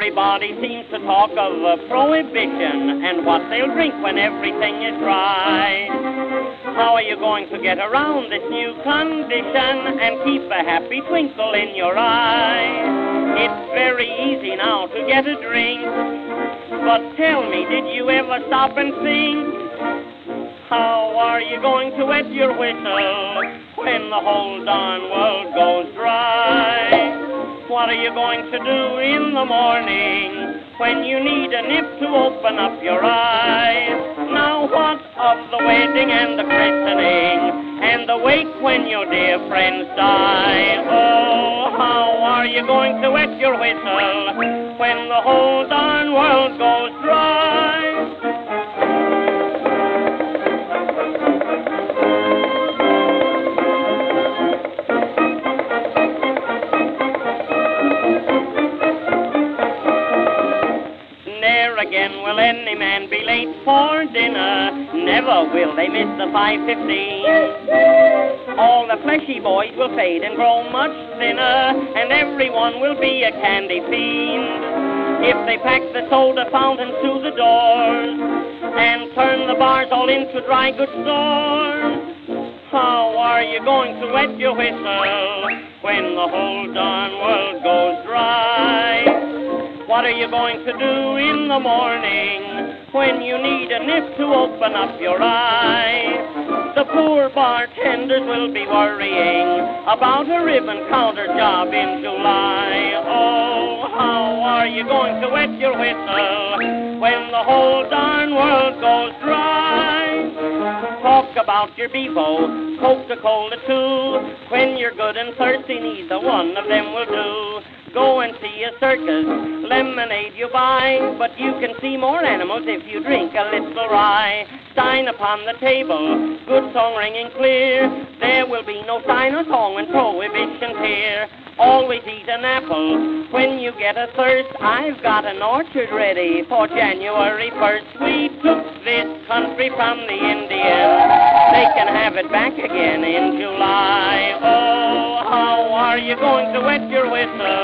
Everybody seems to talk of prohibition and what they'll drink when everything is dry. How are you going to get around this new condition and keep a happy twinkle in your eye? It's very easy now to get a drink, but tell me, did you ever stop and think? How are you going to wet your whistle when the whole darn world goes dry? What are you going to do in the morning when you need a nip to open up your eyes? Now what of the wedding and the christening and the wake when your dear friends die? Oh, how are you going to wet your whistle when the whole darn world goes dry? Again will any man be late for dinner, never will they miss the 5:15. All the fleshy boys will fade and grow much thinner, and everyone will be a candy fiend. If they pack the soda fountains to the doors and turn the bars all into dry goods stores, how are you going to wet your whistle when the whole darn world goes dry? What are you going to do in the morning when you need a nip to open up your eyes? The poor bartenders will be worrying about a ribbon counter job in July. Oh, how are you going to wet your whistle when the whole darn world goes dry? Talk about your Bevo, Coca-Cola too. When you're good and thirsty, neither one of them will do. Go and see a circus, lemonade you buy, but you can see more animals if you drink a little rye. Sign upon the table, good song ringing clear. There will be no sign or song when prohibition's here. Always eat an apple when you get a thirst. I've got an orchard ready for January 1st. We took this country from the Indians. They can have it back again in July. Oh, how are you going to wet your whistle